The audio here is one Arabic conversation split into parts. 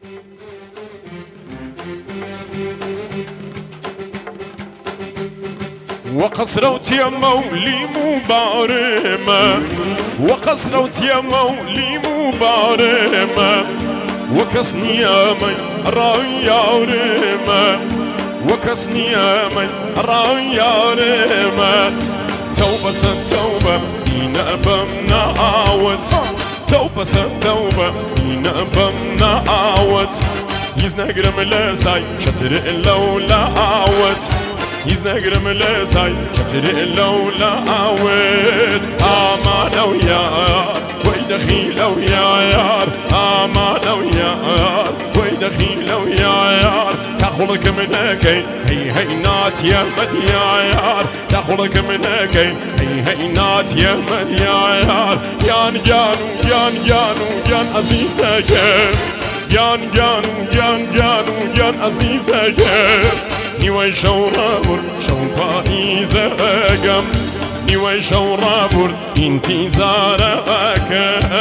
وقصروت يا مولي مبارمة، وقصروت يا مولي مبارمة، وكسني يا مي رايا رمى، وكسني يا مي رايا رمى. توبة ستوبة ينبمنا عاوت، توبة ستوبة ينبمنا عاوت. يزنقرم لساي شتر اللولا عاوت، يزنقرم لساي شتر اللولا عاوت. آمانو يا ويدخيلو يا يار، آمانو يا ويدخيلو يا يار. تاخلك منكي هي هي نات يا مد يا يار، تاخلك منكي هي هي نات يا مد يا يار. يان جانو يان جانو يان عزيزك، يان جانو يان جانو يان عزيزك. نيوي شورابور شوبايزكم، نيوي شورابور انتظارك.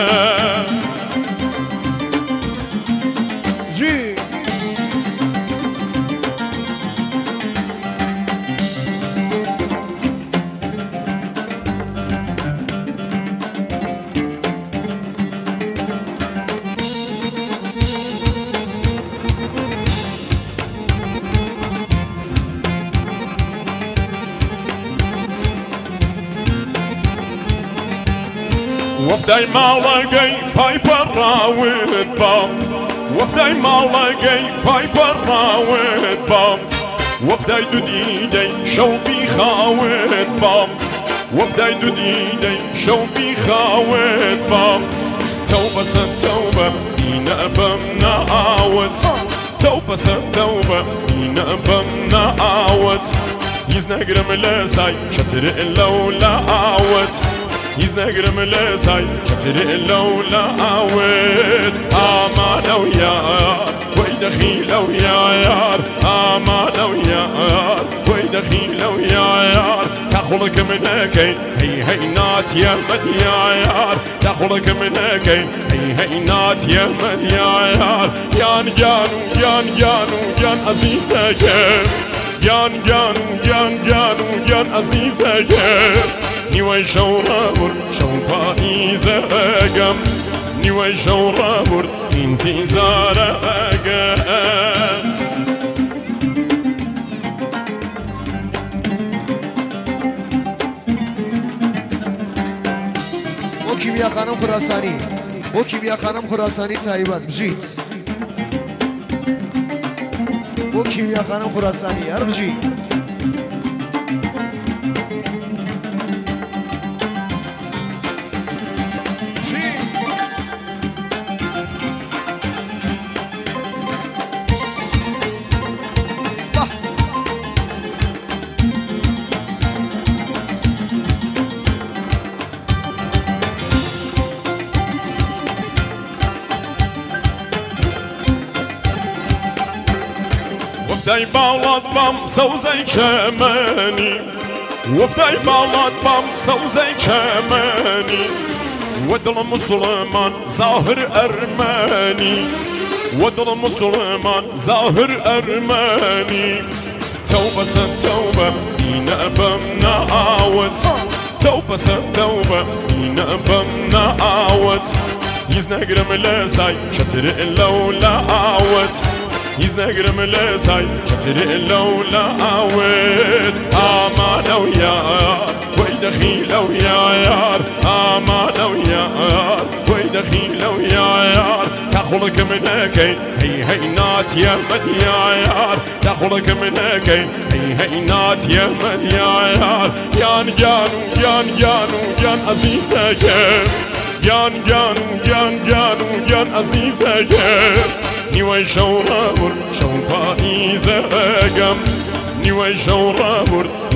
جي وفداي مالقي باي براود بام، وفداي مالقي باي براود بام. وفداي دوديدي شوبي خاود بام، وفداي دوديدي شوبي خاود بام. توبة ستوبة ينبمنا عاوت، توبة ستوبة ينبمنا عاوت. يزنقرم لساي شتر اللولا عاوت، يزنقرم لساي شتر اللولا عاود. آمانو يا ويدخيلو يا يار، آمانو يا ويدخيلو يا يار. تاخلك منكي هي هي نات يا مد يا يار، تاخلك منكي هي هي نات يا مد يا يار. يان جانو يان جانو يان عزيزك، يان جانو يان جانو يان عزيزك. نيوي شورابور شوبايزكم، نيوي شورابور انتظارك. بو کیمیا خانم خراسانی، بو کیمیا خانم خراسانی تایبات بجید، بو کیمیا خانم خراسانی هر بجید. وفداي بالات بام سوزي شماني، وفداي بالات بام سوزي شماني. ودل مسلمان ظاهر أرماني، ودل مسلمان ظاهر أرماني. توبة ستوبة ينبمنا عاوت، توبة ستوبة ينبمنا عاوت. يزنقرم لساي شتر اللولا عاوت، يزنقرم لساي شتر اللولا عاود. آمانو يا ويدخيلو يا يار، آمانو يا ويدخيلو يا يار. تاخلك منكي هي هي نات يا مد يا يار، تاخلك منكي هي هي نات يا مد يا يار. يان جانو يان جانو يان عزيزك، يان جانو يان جانو يان عزيزك. نيوي شورابور شوبايزكم، نيوي شورابور